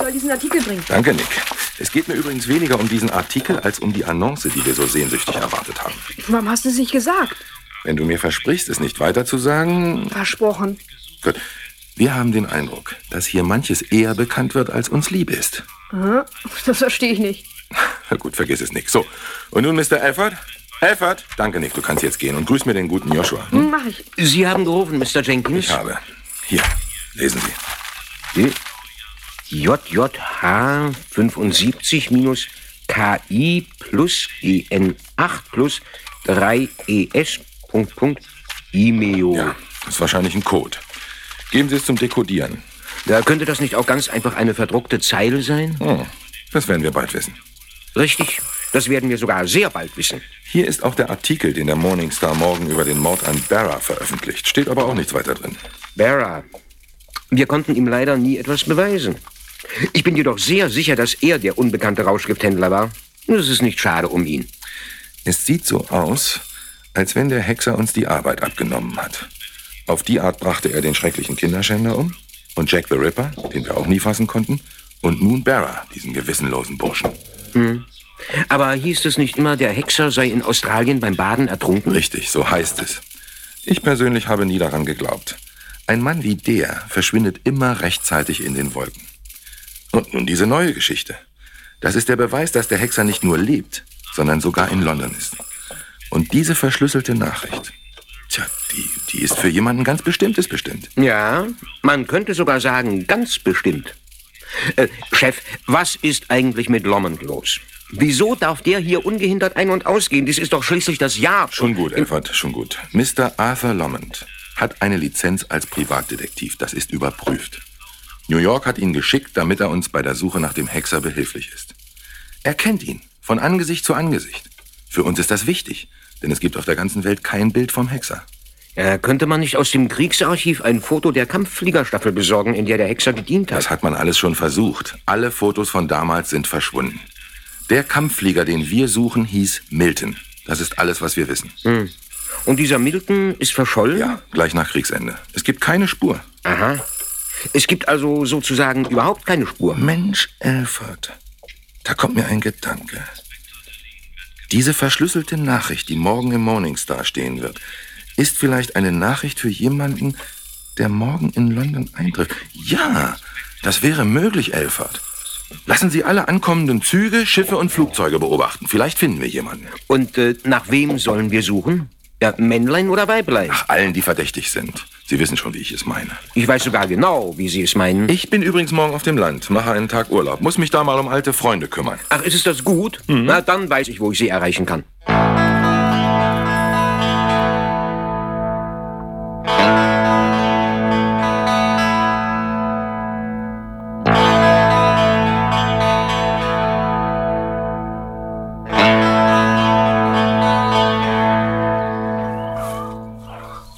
soll diesen Artikel bringen. Danke, Nick. Es geht mir übrigens weniger um diesen Artikel als um die Annonce, die wir so sehnsüchtig erwartet haben. Warum hast du es nicht gesagt? Wenn du mir versprichst, es nicht weiter zu sagen... Versprochen. Gut. Wir haben den Eindruck, dass hier manches eher bekannt wird, als uns lieb ist. Das verstehe ich nicht. Na gut, vergiss es, Nick. So, und nun Mr. Elford? Elford? Danke, Nick, du kannst jetzt gehen und grüß mir den guten Joshua. Mach ich. Sie haben gerufen, Mr. Jenkins? Ich habe. Hier, lesen Sie. JJH 75 minus KI plus EN 8 plus 3ES __IMEO. Ja, das ist wahrscheinlich ein Code. Geben Sie es zum Dekodieren. Da könnte das nicht auch ganz einfach eine verdruckte Zeile sein? Das werden wir bald wissen. Richtig, das werden wir sogar sehr bald wissen. Hier ist auch der Artikel, den der Morning Star morgen über den Mord an Barra veröffentlicht. Steht aber auch nichts weiter drin. Barra. Wir konnten ihm leider nie etwas beweisen. Ich bin jedoch sehr sicher, dass er der unbekannte Rauschgifthändler war. Es ist nicht schade um ihn. Es sieht so aus, als wenn der Hexer uns die Arbeit abgenommen hat. Auf die Art brachte er den schrecklichen Kinderschänder um und Jack the Ripper, den wir auch nie fassen konnten, und nun Barra, diesen gewissenlosen Burschen. Aber hieß es nicht immer, der Hexer sei in Australien beim Baden ertrunken? Richtig, so heißt es. Ich persönlich habe nie daran geglaubt. Ein Mann wie der verschwindet immer rechtzeitig in den Wolken. Und nun diese neue Geschichte. Das ist der Beweis, dass der Hexer nicht nur lebt, sondern sogar in London ist. Und diese verschlüsselte Nachricht, tja, die ist für jemanden ganz Bestimmtes bestimmt. Ja, man könnte sogar sagen, ganz bestimmt. Chef, was ist eigentlich mit Lomond los? Wieso darf der hier ungehindert ein- und ausgehen? Das ist doch schließlich das Jahr. Schon gut, Elford, schon gut. Mr. Arthur Lomond hat eine Lizenz als Privatdetektiv. Das ist überprüft. New York hat ihn geschickt, damit er uns bei der Suche nach dem Hexer behilflich ist. Er kennt ihn, von Angesicht zu Angesicht. Für uns ist das wichtig, denn es gibt auf der ganzen Welt kein Bild vom Hexer. Ja, könnte man nicht aus dem Kriegsarchiv ein Foto der Kampffliegerstaffel besorgen, in der der Hexer gedient hat? Das hat man alles schon versucht. Alle Fotos von damals sind verschwunden. Der Kampfflieger, den wir suchen, hieß Milton. Das ist alles, was wir wissen. Und dieser Milton ist verschollen? Ja, gleich nach Kriegsende. Es gibt keine Spur. Aha. Es gibt also sozusagen überhaupt keine Spur. Mensch, Elford, da kommt mir ein Gedanke. Diese verschlüsselte Nachricht, die morgen im Morning Star stehen wird, ist vielleicht eine Nachricht für jemanden, der morgen in London eintrifft. Ja, das wäre möglich, Elford. Lassen Sie alle ankommenden Züge, Schiffe und Flugzeuge beobachten. Vielleicht finden wir jemanden. Und nach wem sollen wir suchen? Ja, Männlein oder Weiblein? Nach allen, die verdächtig sind. Sie wissen schon, wie ich es meine. Ich weiß sogar genau, wie Sie es meinen. Ich bin übrigens morgen auf dem Land, mache einen Tag Urlaub, muss mich da mal um alte Freunde kümmern. Ach, ist es das gut? Na, dann weiß ich, wo ich Sie erreichen kann.